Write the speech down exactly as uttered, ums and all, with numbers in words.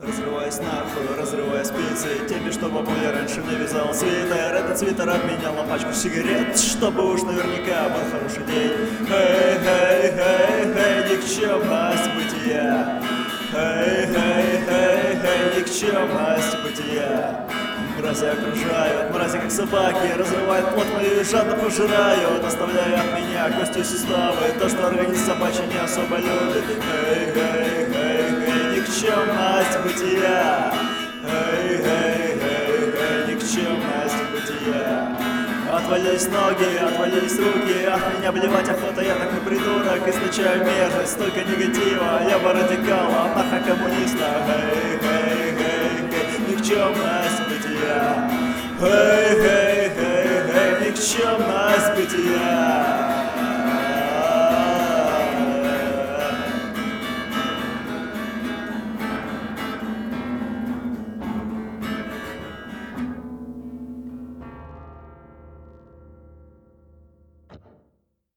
Разрываясь нахуй, разрывая спицы теми, что бабуля раньше навязал свитер. Этот свитер обменял на пачку сигарет, чтобы уж наверняка был хороший день. Эй, эй, эй, эй, никчемность бытия. Эй, эй, эй, эй, никчемность бытия. Мрази окружают, мрази как собаки, разрывают плоть мою и жадно пожирают, оставляя от меня кости и суставы, то, что организм собачий не особо любит. Эй, эй, эй, эй, никчемность бытия. Эй, эй, эй, эй, никчемность бытия. Отвалились ноги, отвалились руки, от меня блевать охота, я такой придурок, источаю мерзость, столько негатива, я бы радикал, а нахуй коммуниста. Эй,